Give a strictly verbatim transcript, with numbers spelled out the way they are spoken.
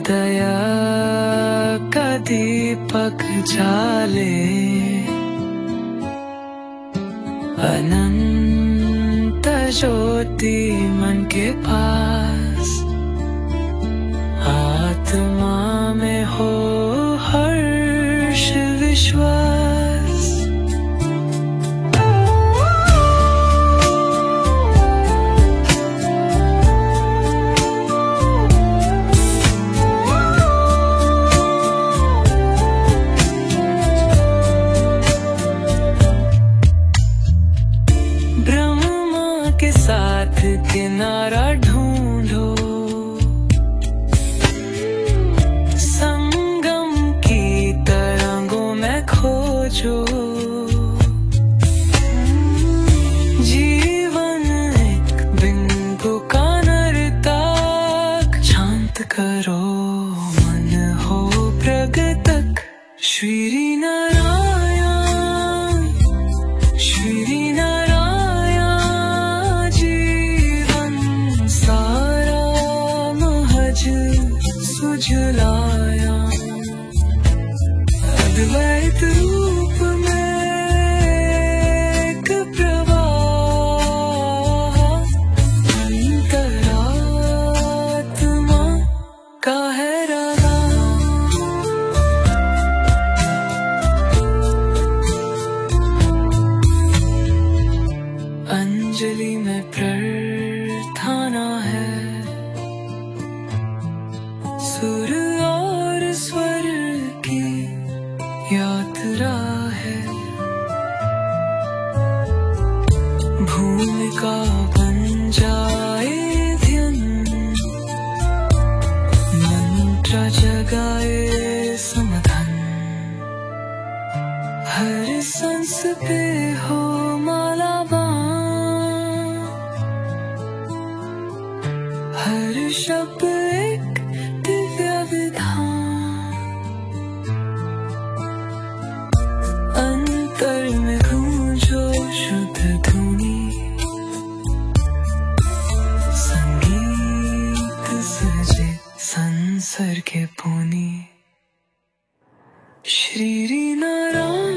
दया का दीपक जाले, अनंत ज्योति मन के पास, आत्मा में हो हर्ष विश्वास। ब्रह्मा के साथ किनारा ढूंढो, संगम की तरंगों में खोजो, जीवन एक बिंदु का नर्तक, शांत करो मन हो प्रगतक। श्री नारायण श्री नारायण, जीवन सारा महज सुझलाया, अद्वैत रूप में एक प्रवाह, अंतरात्मा का है रागा। अंजलि में प्रार्थना है, सुर और स्वर की यात्रा है, भूमिका बन जाए ध्यान, मंत्र जगाए समाधान, हर सांस पे हो मालाबान, हर शब्द एक दिव्य विधान, अंतर में गूंजो शुद्ध धुनी, संगीत सजे संसर के पुनी। श्री नारायण।